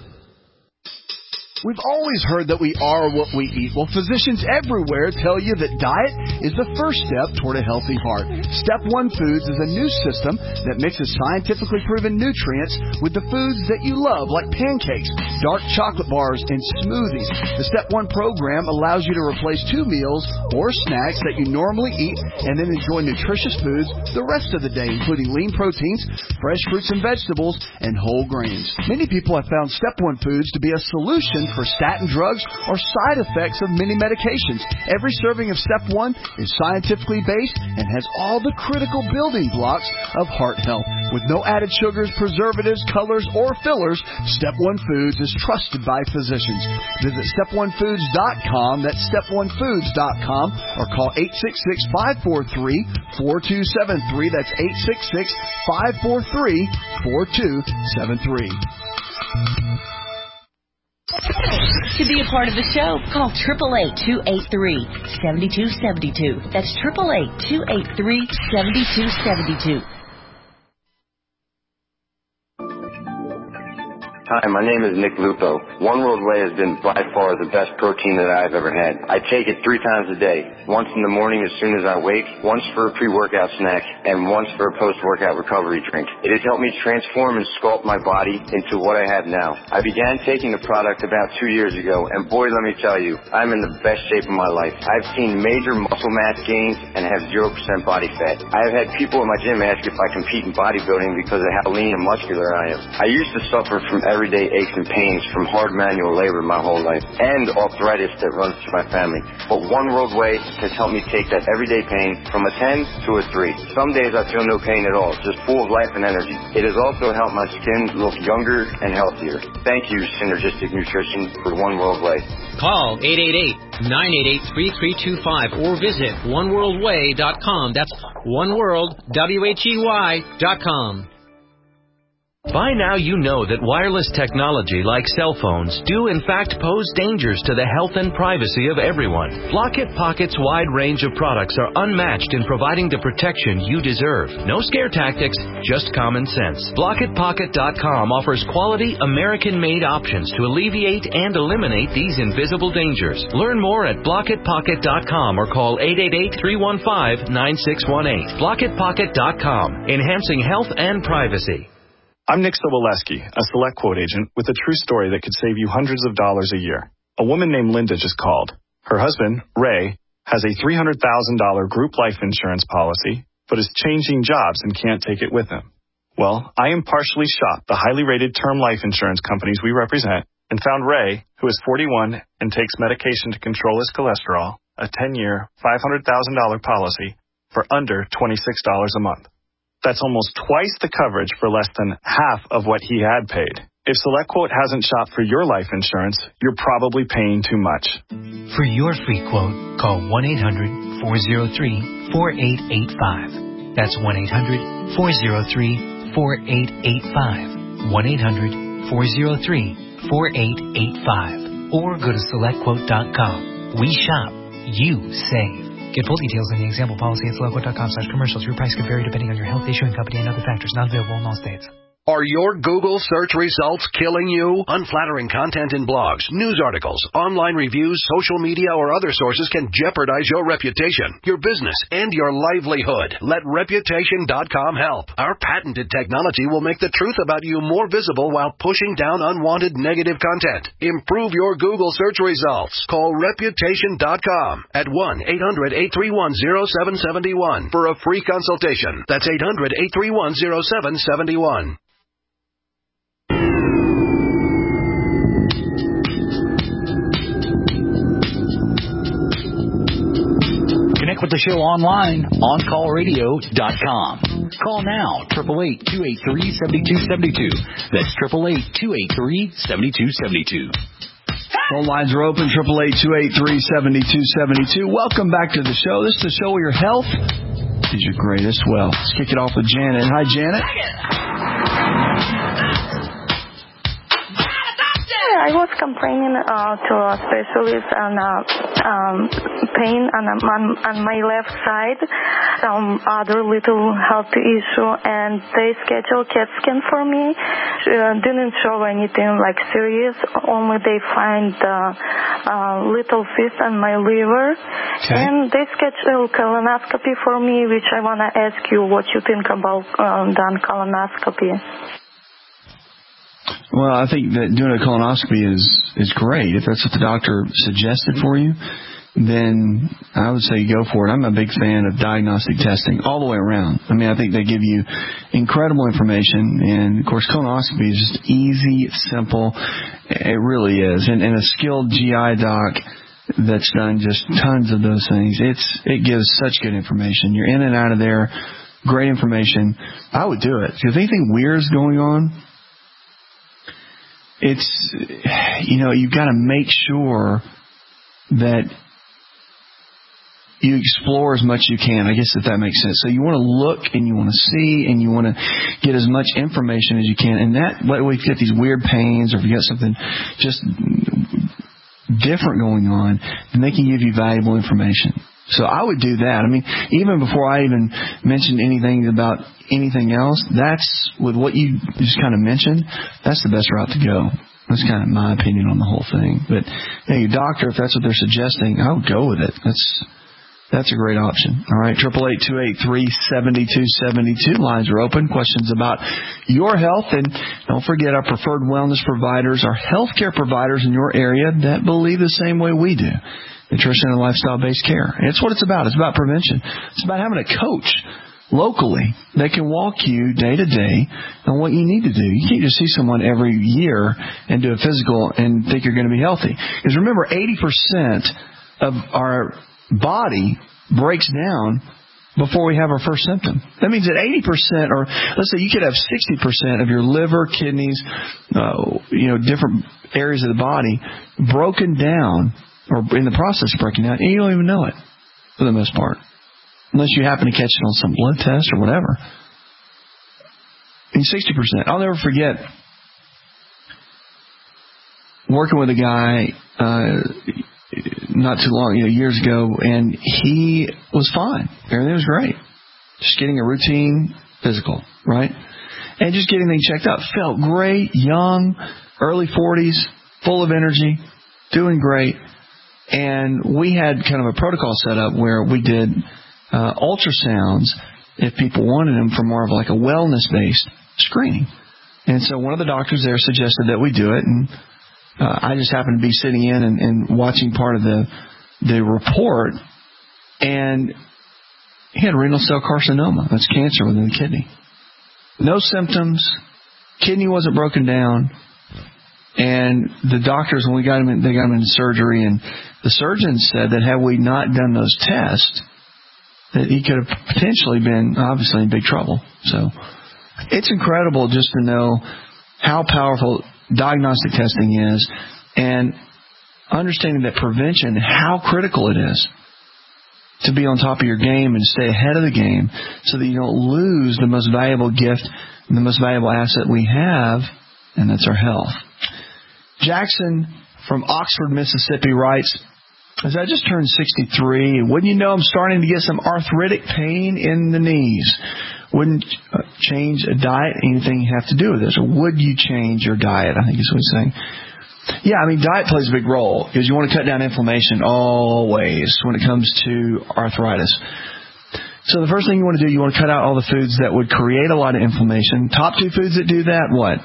We've always heard that we are what we eat. Well, physicians everywhere tell you that diet is the first step toward a healthy heart. Step One Foods is a new system that mixes scientifically proven nutrients with the foods that you love, like pancakes, dark chocolate bars, and smoothies. The Step One program allows you to replace two meals or snacks that you normally eat and then enjoy nutritious foods the rest of the day, including lean proteins, fresh fruits and vegetables, and whole grains. Many people have found Step One Foods to be a solution for statin drugs or side effects of many medications. Every serving of Step One is scientifically based and has all the critical building blocks of heart health. With no added sugars, preservatives, colors, or fillers, Step One Foods is trusted by physicians. Visit step one foods dot com, that's step one foods dot com, or call eight six six, five four three, four two seven three, that's eight six six, five four three, four two seven three.
To be a part of the show, call eight eight eight, two eight three, seven two seven two. That's eight eight eight, two eight three, seven two seven two.
Hi, my name is Nick Lupo. One World Whey has been by far the best protein that I've ever had. I take it three times a day. Once in the morning as soon as I wake, once for a pre-workout snack, and once for a post-workout recovery drink. It has helped me transform and sculpt my body into what I have now. I began taking the product about two years ago, and boy, let me tell you, I'm in the best shape of my life. I've seen major muscle mass gains and have zero percent body fat. I have had people in my gym ask if I compete in bodybuilding because of how lean and muscular I am. I used to suffer from everyday aches and pains from hard manual labor my whole life, and arthritis that runs through my family. But One World Whey has helped me take that everyday pain from a ten to a three. Some days I feel no pain at all, just full of life and energy. It has also helped my skin look younger and healthier. Thank you, Synergistic Nutrition, for One World Whey.
Call eight eight eight, nine eight eight, three three two five or visit one world way dot com. That's oneworld, W H E Y, dot com.
By now you know that wireless technology like cell phones do in fact pose dangers to the health and privacy of everyone. Blockit Pocket's wide range of products are unmatched in providing the protection you deserve. No scare tactics, just common sense. Blockit Pocket dot com offers quality American-made options to alleviate and eliminate these invisible dangers. Learn more at Blockit Pocket dot com or call eight eight eight, three one five, nine six one eight. Blockit Pocket dot com, enhancing health and privacy.
I'm Nick Soboleski, a Select Quote agent with a true story that could save you hundreds of dollars a year. A woman named Linda just called. Her husband, Ray, has a three hundred thousand dollars group life insurance policy, but is changing jobs and can't take it with him. Well, I impartially shopped the highly rated term life insurance companies we represent and found Ray, who is forty-one and takes medication to control his cholesterol, a ten-year, five hundred thousand dollars policy for under twenty-six dollars a month. That's almost twice the coverage for less than half of what he had paid. If SelectQuote hasn't shopped for your life insurance, you're probably paying too much.
For your free quote, call one eight hundred, four oh three, four eight eight five. That's one eight hundred, four oh three, four eight eight five. one eight hundred four oh three four eight eight five. Or go to select quote dot com. We shop. You save. Get full details in the example policy at select quote dot com slash commercials. Your price can vary depending on your health, issuing company, and other factors. Not available in all states.
Are your Google search results killing you? Unflattering content in blogs, news articles, online reviews, social media, or other sources can jeopardize your reputation, your business, and your livelihood. Let reputation dot com help. Our patented technology will make the truth about you more visible while pushing down unwanted negative content. Improve your Google search results. Call reputation dot com at one eight hundred eight three one oh seven seven one for a free consultation. That's eight hundred eight three one oh seven seven one.
Connect with the show online, on call radio dot com. Call now, eight eight eight, two eight three, seven two seven two. That's eight eight eight, two eight three, seven two seven two.
Phone lines are open, eight eight eight, two eight three, seven two seven two. Welcome back to the show. This is the show where your health is your greatest wealth. Let's kick it off with Janet. Hi, Janet.
I was complaining uh, to a specialist on uh, um, pain on, on, on my left side, some other little health issue, and they scheduled CAT scan for me. Uh, didn't show anything like serious, only they find uh, uh, little cyst on my liver. Okay. And they scheduled colonoscopy for me, which I want to ask you what you think about um, the colonoscopy.
Well, I think that doing a colonoscopy is, is great. If that's what the doctor suggested for you, then I would say go for it. I'm a big fan of diagnostic testing all the way around. I mean, I think they give you incredible information. And, of course, colonoscopy is just easy, simple. It really is. And, and a skilled G I doc that's done just tons of those things, it's it gives such good information. You're in and out of there, great information. I would do it. If anything weird is going on, it's, you know, you've got to make sure that you explore as much as you can. I guess if that makes sense. So you want to look and you want to see and you want to get as much information as you can. And that way, if you get these weird pains or if you got something just different going on, then they can give you valuable information. So I would do that. I mean, even before I even mentioned anything about anything else, that's with what you just kind of mentioned, that's the best route to go. That's kind of my opinion on the whole thing. But, hey, your doctor, if that's what they're suggesting, I would go with it. That's that's a great option. All right, eight eight eight, two eight three, seven two seven two. Lines are open. Questions about your health. And don't forget, our preferred wellness providers are healthcare providers in your area that believe the same way we do. Nutrition and lifestyle-based care. And it's what it's about. It's about prevention. It's about having a coach locally that can walk you day to day on what you need to do. You can't just see someone every year and do a physical and think you're going to be healthy. Because remember, eighty percent of our body breaks down before we have our first symptom. That means that eighty percent, or let's say you could have sixty percent of your liver, kidneys, uh, you know, different areas of the body broken down or in the process of breaking down, and you don't even know it for the most part. Unless you happen to catch it on some blood test or whatever. And sixty percent. I'll never forget working with a guy uh, not too long, you know, years ago, and he was fine. Everything was great. Just getting a routine physical, right? And just getting things checked out. Felt great, young, early forties, full of energy, doing great. And we had kind of a protocol set up where we did uh, ultrasounds if people wanted them for more of like a wellness-based screening. And so one of the doctors there suggested that we do it, and uh, I just happened to be sitting in and, and watching part of the the report, and he had renal cell carcinoma. That's cancer within the kidney. No symptoms. Kidney wasn't broken down. And the doctors, when we got him in, they got him into surgery, and the surgeon said that had we not done those tests, that he could have potentially been obviously in big trouble. So it's incredible just to know how powerful diagnostic testing is and understanding that prevention, how critical it is. to be on top of your game and stay ahead of the game so that you don't lose the most valuable gift and the most valuable asset we have, and that's our health. Jackson from Oxford, Mississippi writes, as I just turned sixty-three, and wouldn't you know I'm starting to get some arthritic pain in the knees. Wouldn't uh, change a diet anything have to do with this? Or would you change your diet? I think is what he's saying. Yeah, I mean, diet plays a big role because you want to cut down inflammation always when it comes to arthritis. So the first thing you want to do, you want to cut out all the foods that would create a lot of inflammation. Top two foods that do that, what?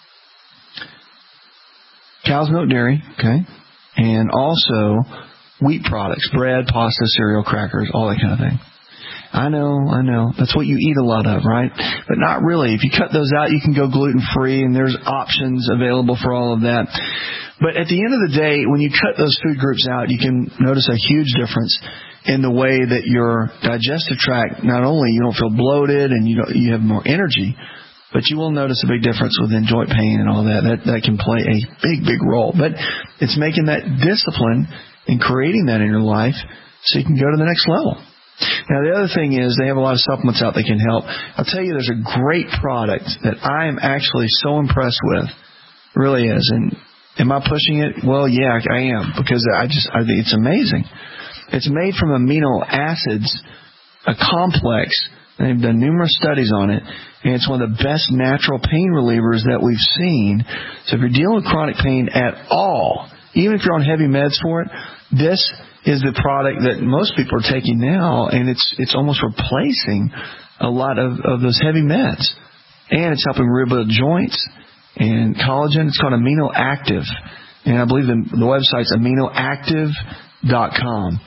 Cow's milk, dairy, okay? And also wheat products, bread, pasta, cereal, crackers, all that kind of thing. I know, I know. That's what you eat a lot of, right? But not really. If you cut those out, you can go gluten-free, and there's options available for all of that. But at the end of the day, when you cut those food groups out, you can notice a huge difference in the way that your digestive tract, not only you don't feel bloated and you don't, you have more energy, but you will notice a big difference within joint pain and all that. That that can play a big, big role. But it's making that discipline and creating that in your life so you can go to the next level. Now, the other thing is they have a lot of supplements out that can help. I'll tell you, there's a great product that I am actually so impressed with. It really is. And am I pushing it? Well, yeah, I am, because I just I think it's amazing. It's made from amino acids, a complex. They've done numerous studies on it, and it's one of the best natural pain relievers that we've seen. So if you're dealing with chronic pain at all, even if you're on heavy meds for it, this is the product that most people are taking now, and it's it's almost replacing a lot of, of those heavy meds. And it's helping rebuild joints and collagen. It's called Amino Active, and I believe the, the website's amino active dot com.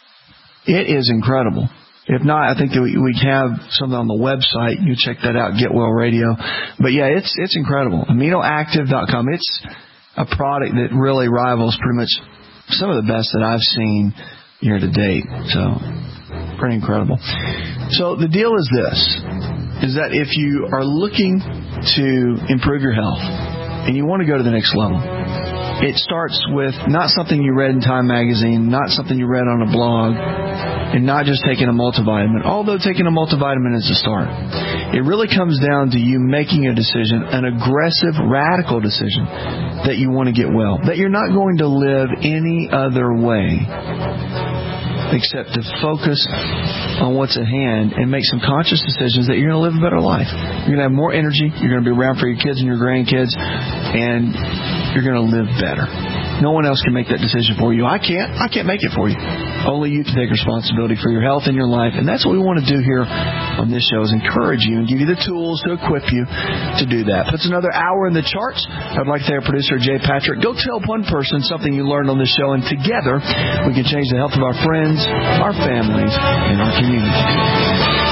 It is incredible. If not, I think that we, we have something on the website. You check that out, Get Well Radio. But yeah, it's it's incredible. amino active dot com. It's a product that really rivals pretty much some of the best that I've seen here to date. So, pretty incredible. So, the deal is this, is that if you are looking to improve your health and you want to go to the next level, it starts with not something you read in Time Magazine, not something you read on a blog, and not just taking a multivitamin, although taking a multivitamin is a start. It really comes down to you making a decision, an aggressive, radical decision, that you want to get well, that you're not going to live any other way except to focus on what's at hand and make some conscious decisions that you're going to live a better life. You're going to have more energy, you're going to be around for your kids and your grandkids, and you're going to live better. No one else can make that decision for you. I can't. I can't make it for you. Only you can take responsibility for your health and your life, and that's what we want to do here on this show, is encourage you and give you the tools to equip you to do that. Puts another hour in the charts. I'd like to thank our producer, Jay Patrick. Go tell one person something you learned on this show, and together we can change the health of our friends, our families, and our community.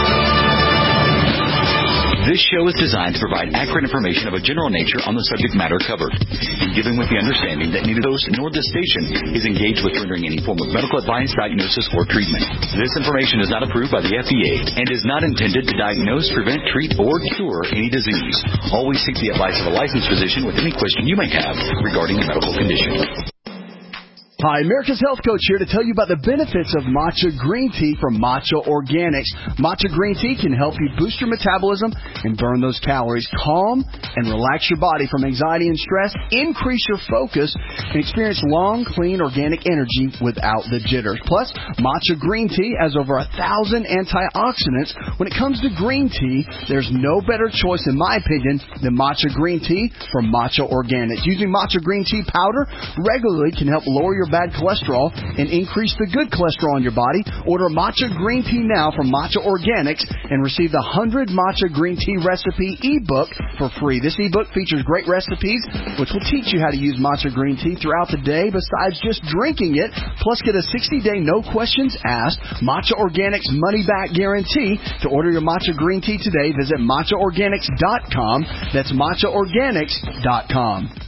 This show is designed to provide accurate information of a general nature on the subject matter covered, and given with the understanding that neither host nor this station is engaged with rendering any form of medical advice, diagnosis, or treatment. This information is not approved by the F D A and is not intended to diagnose, prevent, treat, or cure any disease. Always seek the advice of a licensed physician with any question you may have regarding a medical condition.
Hi, America's Health Coach here to tell you about the benefits of matcha green tea from Matcha Organics. Matcha green tea can help you boost your metabolism and burn those calories, calm and relax your body from anxiety and stress, increase your focus, and experience long, clean, organic energy without the jitters. Plus, matcha green tea has over a thousand antioxidants. When it comes to green tea, there's no better choice, in my opinion, than matcha green tea from Matcha Organics. Using matcha green tea powder regularly can help lower your bad cholesterol and increase the good cholesterol in your body. Order matcha green tea now from Matcha Organics and receive the one hundred Matcha Green Tea Recipe ebook for free. This ebook features great recipes which will teach you how to use matcha green tea throughout the day besides just drinking it. Plus, get a sixty day no questions asked Matcha Organics money back guarantee. To order your matcha green tea today, visit matcha organics dot com. That's matcha organics dot com.